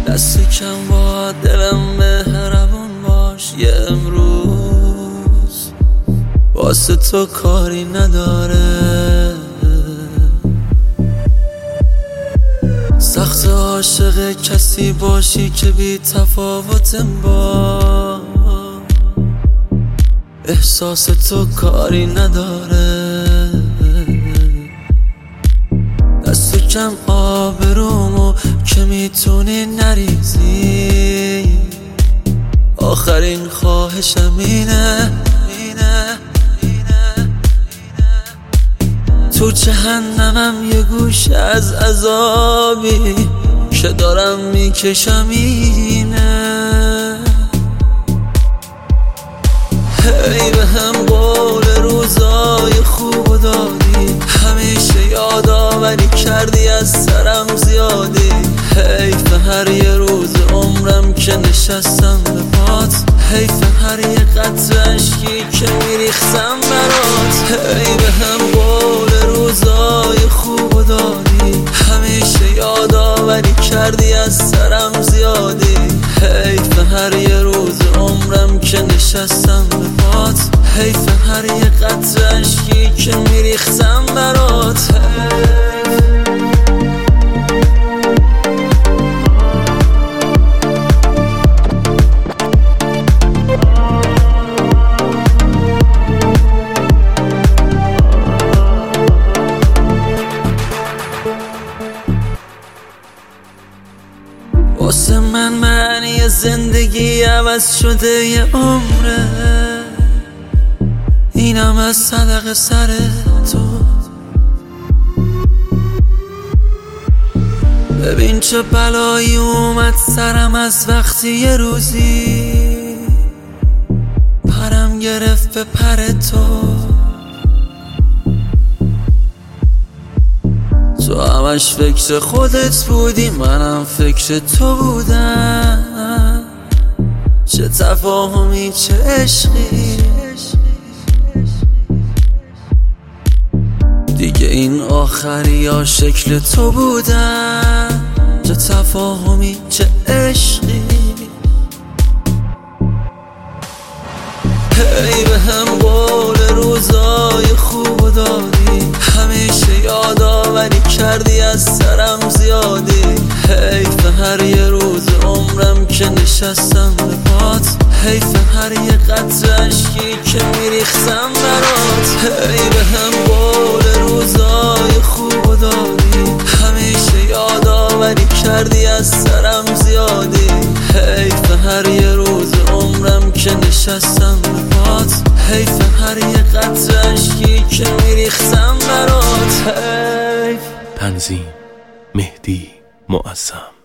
دست کم با دلم مهربون باش. یه امروز واسه تو کاری نداره. سخت عاشق کسی باشی که بی تفاوتم با احساس تو کاری نداره. دست کم آبرومو که میتونی نریزی. آخرین خواهشم اینه تو جهنمم یه گوش از عذابی که دارم میکشم اینه. هی به هم قول روزای خوب دادی، همیشه یادآوری کردی از سرم زیادی. حیف هر یه روز عمرم که نشستم به پات، حیف هر یه قطره اشکی که میریختم برات. هی به هم قول روزای خوب دادی، همیشه یادآوری کردی از سرم زیادی. حیف هر یه روز عمرم که نشستم به پات، حیف هر یه قطره اشکی که میریختم برات. واسه من معنی زندگی عوض شده یه عمره، اینم از صدق سر تو. ببین چه بلایی اومد سرم از وقتی یه روزی پرم گرفت به پر تو. تو همش فکر خودت بودی، منم فکر تو بودم. چه تفاهمی چه عشقی، دیگه این آخری یا شکل تو بودم. چه تفاهمی چه عشقی. هی به هم قول روزای خوب دادی، همیشه یادآوری کردی از سرم زیادی. حیف هر یه روز عمرم که نشستم به پات، حیف هر یه قطره اشکی که میریختم برات. هی به هم قول روزای خوب دادی، همیشه یادآوری کردی از سرم زیادی. حیف هر یه روز عمرم که نشستم به پات، حیف هر یه قطره اشکی که میریختم برات. تنظیم مهدی معظم.